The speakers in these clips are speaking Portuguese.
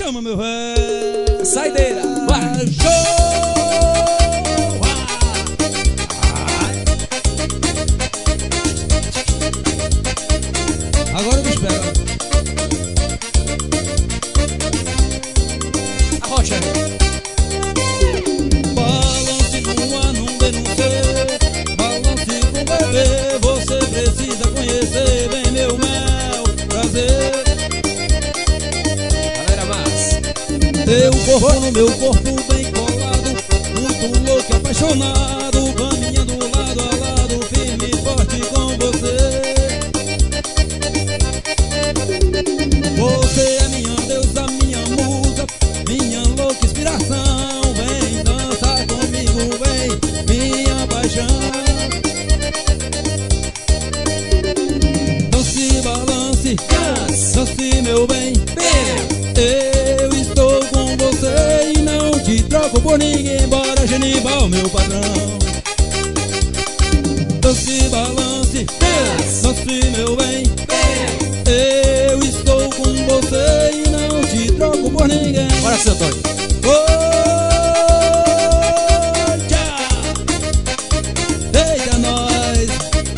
Chama meu velho. Saideira, vai. Show! Agora me espera. A rocha. Balance no ar, não denuncie. Balance com o bebê. Você precisa conhecer bem meu mel. Prazer. Galera massa. Teu corpo no meu corpo bem colado. Muito louco e apaixonado. Caminhando lado a lado, firme e forte com você. Você é minha deusa, minha musa, minha louca inspiração. Vem dançar comigo, vem, minha paixão. Dance, balance, dance meu bem. Eu estou com você e não te troco por ninguém. Bora Genival, meu padrão. Dance, balance, dance meu bem. Eu estou com você e não te troco por ninguém. Bora, seu Antônio. Eita, nós.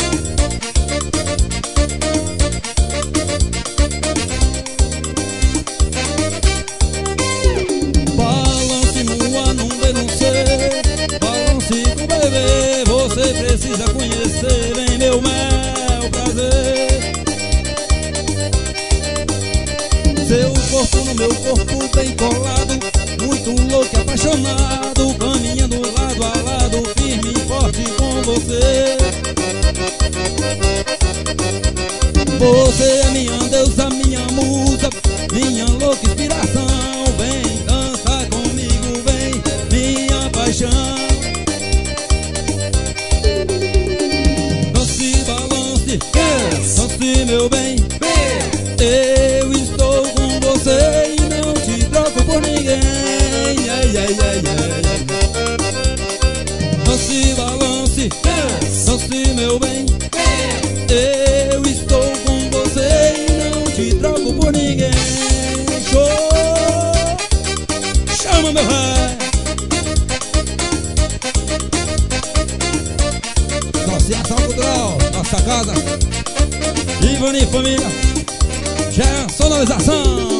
Balance no ar, não denuncie. Balance com o bebê. Você precisa conhecer bem meu mel, prazer. Seu corpo no meu corpo bem colado. Muito louco e apaixonado. Caminhando lado a lado, firme e forte com você. Você é minha deusa, minha musa, minha louca inspiração. Vem dançar comigo, vem, minha paixão. Dance, balance, dance meu bem. Eu estou com você e não te troco por ninguém. Ai, ai, ai, ai, ai. Dance, balance, dance meu bem. Eu estou com você e não te troco por ninguém. Show! Chama meu rei. Associação Cultural, nossa casa. Ivani Família. Já sonorização.